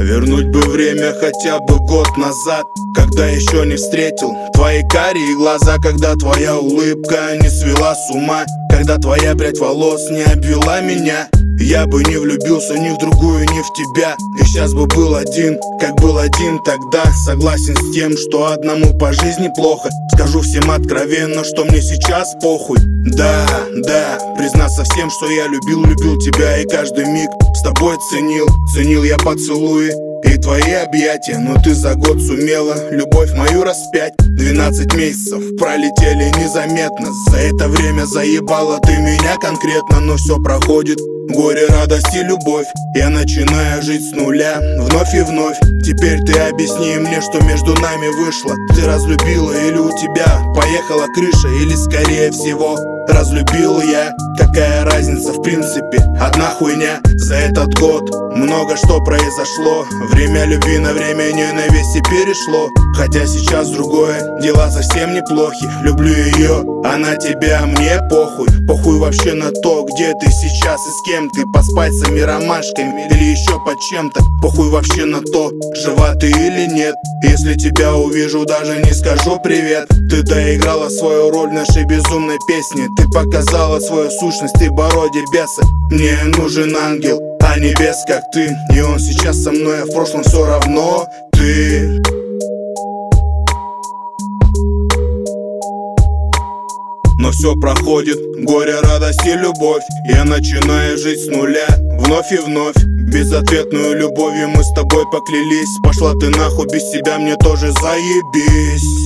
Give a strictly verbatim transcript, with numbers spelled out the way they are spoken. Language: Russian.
Вернуть бы время хотя бы год назад, когда еще не встретил твои карие глаза, когда твоя улыбка не свела с ума, когда твоя прядь волос не обвела меня. Я бы не влюбился ни в другую, ни в тебя, и сейчас бы был один, как был один тогда. Согласен с тем, что одному по жизни плохо. Скажу всем откровенно, что мне сейчас похуй. Да, да, признаться всем, что я любил, любил тебя, и каждый миг с тобой ценил. Ценил я поцелуи и твои объятия, но ты за год сумела любовь мою распять. Двенадцать месяцев пролетели незаметно, за это время заебала ты меня конкретно. Но все проходит, горе, радость и любовь, я начинаю жить с нуля вновь и вновь. Теперь ты объясни мне, что между нами вышло. Ты разлюбила или у тебя поехала крыша, или скорее всего разлюбил я. Какая разница в принципе, одна хуйня. За этот год много что произошло, время любви на время ненависти перешло. Хотя сейчас другое, дела совсем неплохи. Люблю ее, она тебя, мне похуй. Похуй вообще на то, где ты сейчас и с кем ты. Поспать с этими ромашками или еще под чем-то. Похуй вообще на то, жива ты или нет. Если тебя увижу, даже не скажу привет. Ты доиграла свою роль в нашей безумной песне. Ты показала свою сущность, ты бороде беса. Мне нужен ангел, а не бес, как ты. И он сейчас со мной, а в прошлом все равно ты. Но все проходит, горе, радость и любовь, я начинаю жить с нуля вновь и вновь. Безответную любовью мы с тобой поклялись. Пошла ты нахуй, без тебя мне тоже заебись.